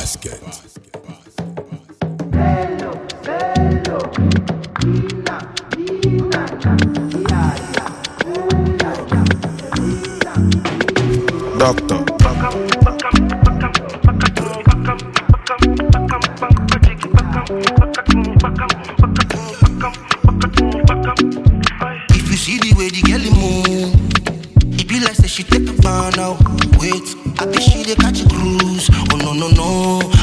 basket. Doctor. If you see the way the girl move, it be like say she take a ban now. Wait, I think she dey catch a cruise. Oh no no no,